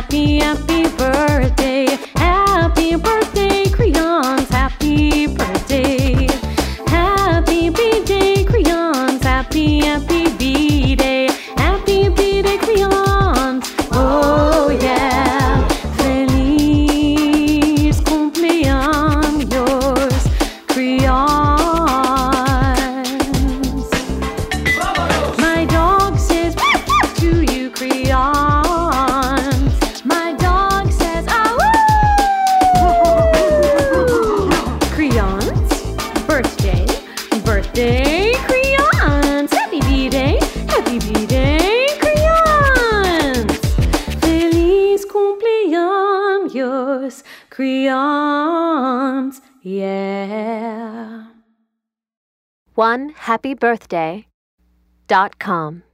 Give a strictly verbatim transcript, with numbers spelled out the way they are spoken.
Happy, happy birthday. Happy birthday, crayons. Happy birthday. Happy B-Day, crayons. Happy, happy B-Day. Happy B-Day, crayons. Oh yeah. Feliz cumpleaños, crayons. My dog says to you, crayons. My dog says ah woo. Crayons, birthday, birthday, crayons. Happy B-Day, happy B-Day, crayons. Feliz cumpleaños, crayons. Yeah. one happy birthday dot com